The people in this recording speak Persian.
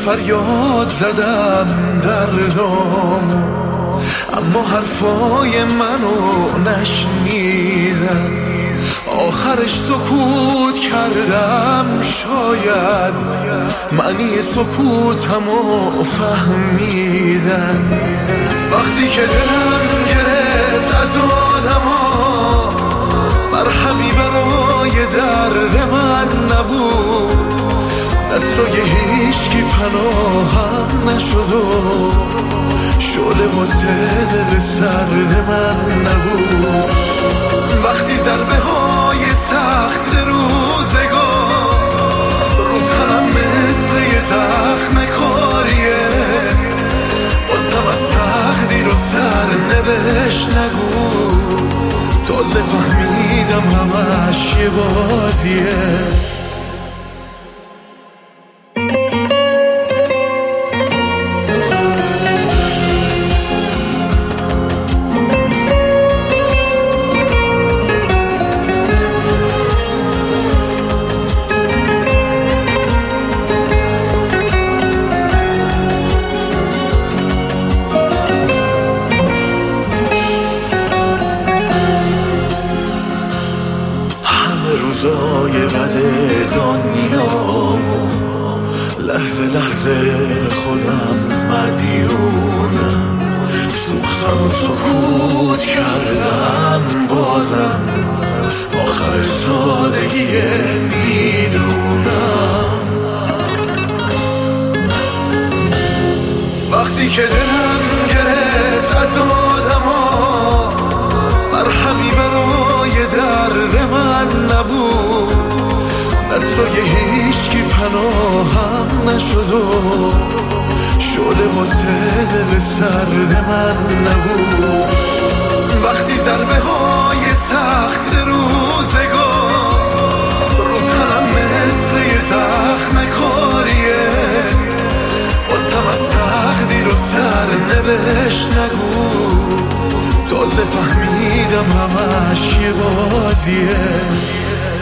فریاد زدم دردم، اما حرفای منو نشنیدن. آخرش سکوت کردم، شاید معنی سکوتمو فهمیدن. وقتی که دلم گرفت از آدما، مرهمی برای درد من نبود. دستای هیچکی پناهم نشد و شعله واسه دل سرد من نبود. وقتی ضربه های سخت روزگار رو تنم مثل یه زخم کاریه، بازم از تقدیر و سرنوشت نگو. تازه فهمیدم همش یه بازیه. روزای بد دنیامو لحظه لحظه به خودم مدیونم. سوختم و سکوت کردم، بازم آخر سادگیه میدونم. وقتی که دلم گرفت از آدما، مرهمی برای درد من نبود. دستای هیچکی پناهم نشد و شعله واسه دل سرد من نبود. وقتی ضربه های سخت روزگار رو تنم مثل یه زخم کاریه، بازم از تقدیر و سرنوشت نگو. تازه فهمیدم همش یه بازیه.